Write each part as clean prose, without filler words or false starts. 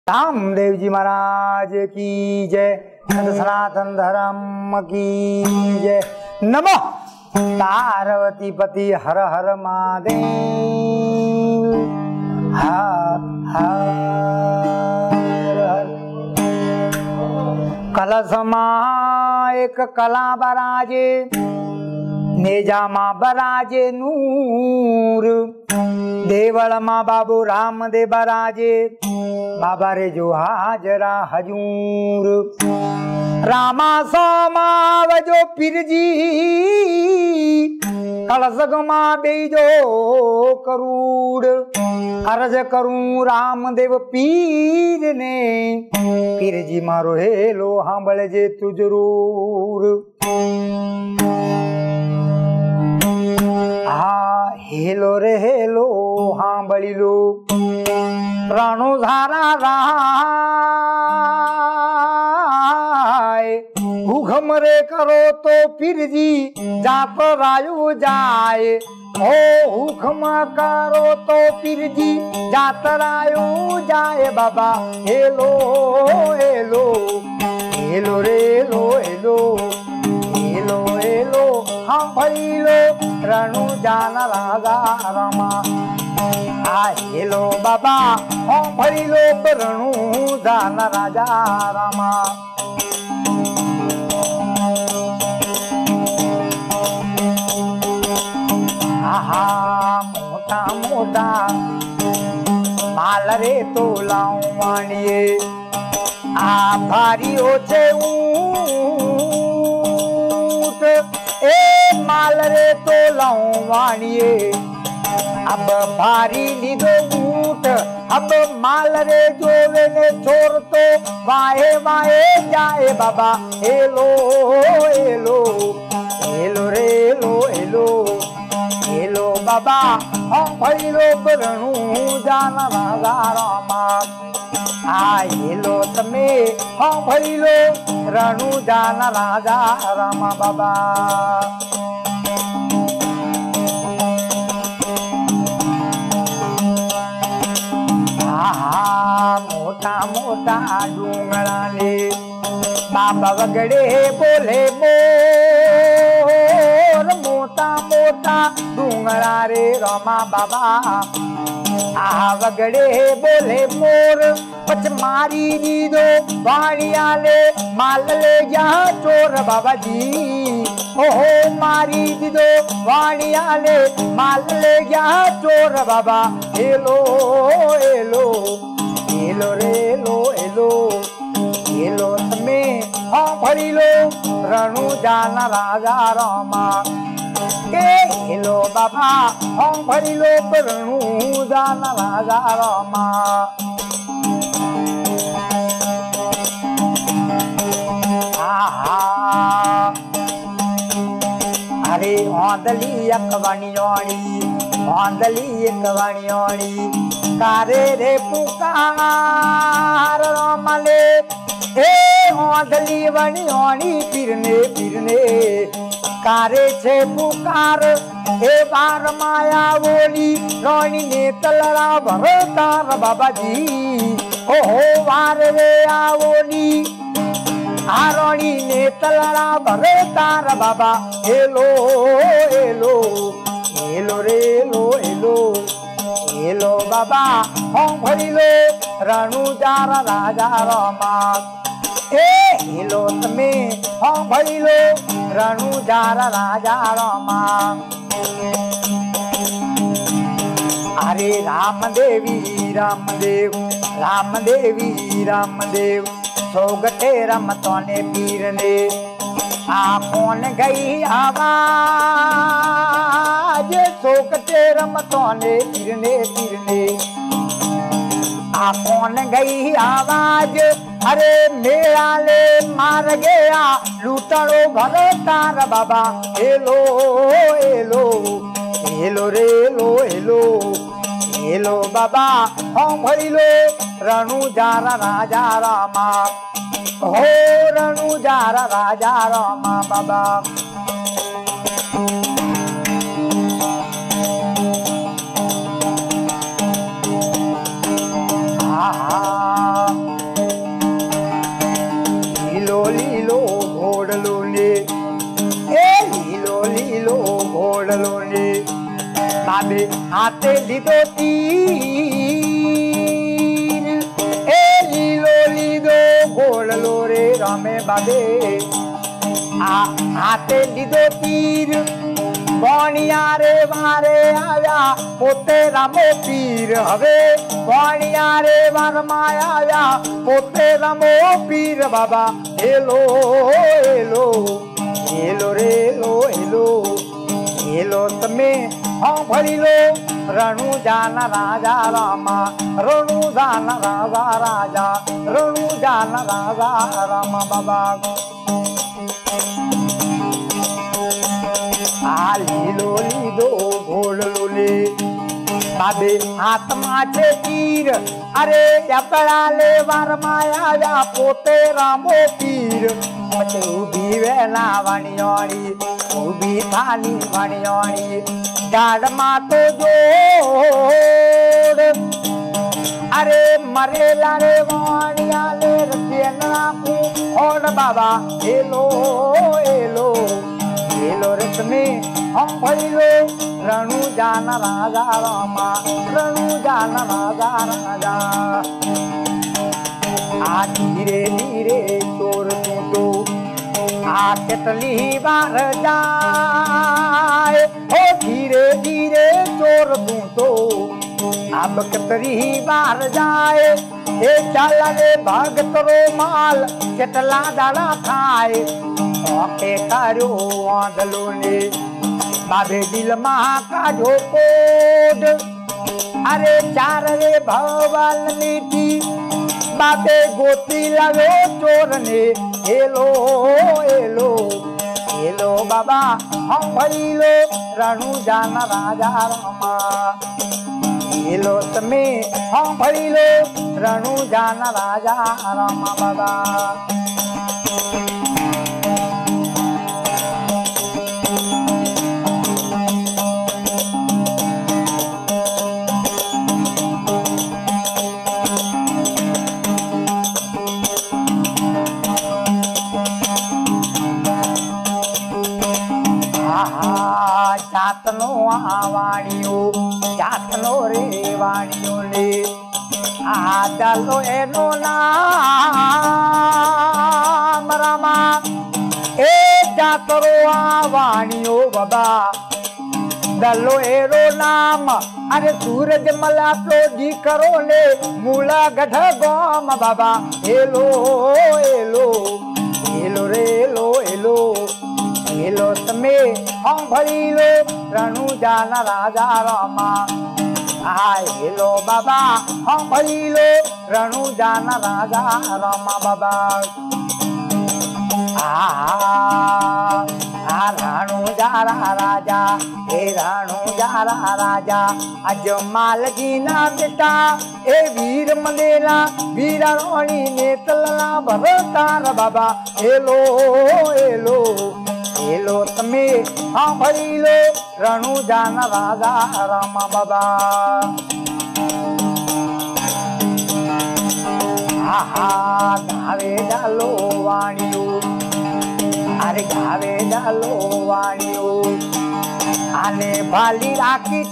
रामदेव जी महाराज की जय, सनातन धर्म की जय। नमः पार्वती पति हर हर महादेव। हर हर कलशमा एक कला बराजे, नेजामा बराजे नूर, देवल माँ बाबू राम दे बराजे, बाबा रे जो हाजरा हजूर। रामा सामा वजो पिरजी, कलशगमा बेजो करूड़। अर्ज करूं रामदेव पीर ने, पीर जी मारो हेलो हांबल जे तू जरूर। हेलो रे हेलो हाँ बड़ी लो, प्राणो धारा राय। भूखम रे करो तो फिर जी जात रायु जाए, ओ हुक्म करो तो फिर जी जात रायु जाए। बाबा हेलो हेलो हेलो रे हेलो हेलो हेलो हेलो हाँ भैलो रणु जान राजा रामा। हेलो बाबा हाँ भैलो रणु जान राजा रामा। आहा मोटा मोटा माल रे तो लाऊं वाणिये, आ भारी ओछे ऊंट, ए माल रे तो लाऊं वाणिये। अब भारी लीधो ऊंट, अब माल रे जोवे ने छोर तो वाहे वाहे जाए। बाबा हेलो हेलो हेलो रे हेलो हेलो हेलो बाबा हाँ भैलो रणु जान राजा रामा। हेलो तमे हाँ भैलो रणु जान राजा रामा। बाबा मोटा मोटा डूंगरा ने बाबा वगड़े बोले मोर, मोटा मोटा डूंगरा रे रामा। बाबा वगड़े बोले मोर, पच मारी दी दो वाणिया ले माल ले जा चोर। बाबा जी ओहो मारी दी दो वाणिया ले माल ले जा चोर। बाबा हेलो हेलो हेलो रे हेलो हेलो हेलो तमे हाँ भरी लो रणु जान राजा रामा। हेलो बाबा हाँ भरी लो रणु जान राजा रामा। अरे औंदली अकवाणी औंदली अकवाणी, कारे रे पुकार रामले। ए औंदली वणी फिरने फिरने, कारे छे पुकार ए बार माया बोली। रानी ने तलरा भरतार बाबा जी ओहो वार रे आवोली। रानी ने तलरा भरतार बाबा हेलो हेलो हेलो रे हेलो हेलो हेलो बाबा हाँ भरिलो रणु जार राजा रामा। हेलो तमे हाँ भरिलो रणु जार राजा रामा। अरे रामदेवी रामदेव रामदेवी रामदेव, सोगटे रमतोने पीर ने कौन गई आवाज। सोगटे रमतोने फिरने फिरने कौन गई आवाज। अरे मेरा ले मार गया लूटड़ो भरो तार। बाबा हेलो हेलो हेलो रे हेलो हेलो हेलो बाबा हाँ भरिलो रणु जार राजा रामा। हो रणु जार राजा रामा। बाबा बाबे हाथे लीधो तीर ए लीलो लीधो घोड़लो रे रामे बाबे हाथे लीधो तीर भणिया रे वारे आव्या पोते रामो पीर हवे भणिया रे वार में आव्या पोते रामो पीर बाबा हेलो हेलो हेलो रे लो हेलो हेलो तमे हाँ भरी लो रणु जाना राजा रामा रणु जाना राजा राजा रणु जाना राजा रामा बाबा लीलो लीधो घोड़लो ले बाबे हाथ माचे तीर अरे चपड़ा ले वार माया या पोते रामो पीर मचे उभी वेला वाणियोणी उभी थानी वाणियोणी डाड मातो जोड़ अरे मरेला रे वाणिया ले रतियना को और बाबा हेलो हेलो हेलो रत्मे हम भइलो रणु जाना राजा रामा रणु जाना राजा राजा धीरे धीरे चोर तू केतली बार जाए हो धीरे धीरे चोर तू अब केतरी बार जाए ए चला रे भगत रो माल केतला दाड़ा खाए ओके करो आंधलो ने बाबे दिल महा का झोकोड अरे चार रे भवाल मीठी बाबे गोती लगे चोर ने हेलो हेलो हेलो बाबा हम भइलो रणु जाना राजा रामा हेलो तमे हम भइलो रणु जाना राजा रामा बाबा जातनो वाणियो जातनो रे वाणियो ले चलो एनो नाम रामा ए जातरो वाणियो बाबा दलो एरो नाम अरे सूरज मला तो जी करो ले मूला गढ़ गोम बाबा हेलो हेलो हेलो रे लो हेलो हेलो तमे हम भरी लो रणु जाना राजा रामा आय हेलो बाबा हम भरी लो रणु जाना राजा रामा बाबा रणु जारा राजा हे रणु जारा राजा अज माल जी ना बेटा ए वीर मंदेला वीरा रोणी ने तलना भरतार बाबा हेलो हेलो हेलो तमे हाँ भरी लो रणु जाना राजा रामा बाबा गावे डालो वाणियो अरे गावे डालो वाणियो आने भाली राखी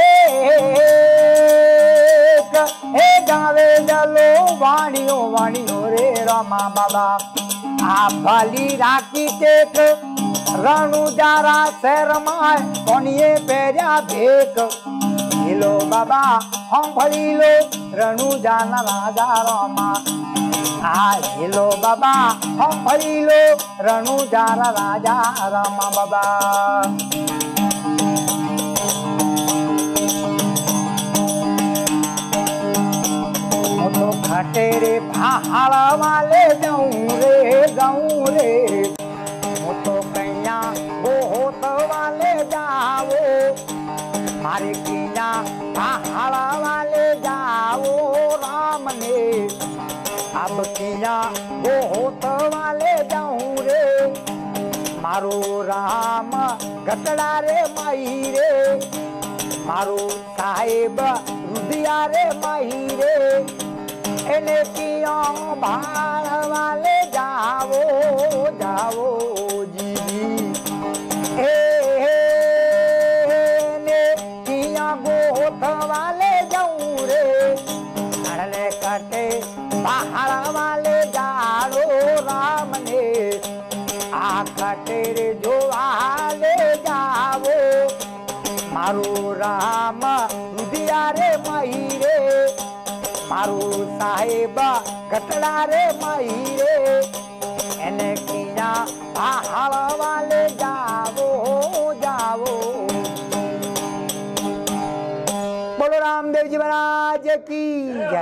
टेक हे गावे डालो वाणियो वाणियो रे रामा बाबा आ भाली राखी टेक रणु जारा शहर माय कोनिए पेरिया भेक हेलो बाबा हम भरी लो रणु जाना राजा रामा हेलो बाबा हम भरी लो रणु जारा राजा रामा बाबा तो खटे रे पहाड़ वाले जाऊं रे तो कैया वो होत वाले जाओ मारे किया पहाड़ वाले जाओ राम ने अब किया वो होत वाले जाऊं रे मारो राम गतड़ा रे माही रे मारो साहेब रुदिया रे माही रे एने किया भाड़ वाले जाओ जाओ जी कोथवा ले जाऊं रे हड़ले कटे पहाड़ वाले जाड़ो राम ने आखटे रे जो आले जावो मारो राम रुदिया रे माही रे मारो साहेब गटड़ा रे माही रे एने किया पहाड़ वाले जावो जावो। बोलो रामदेव जी महाराज की जय।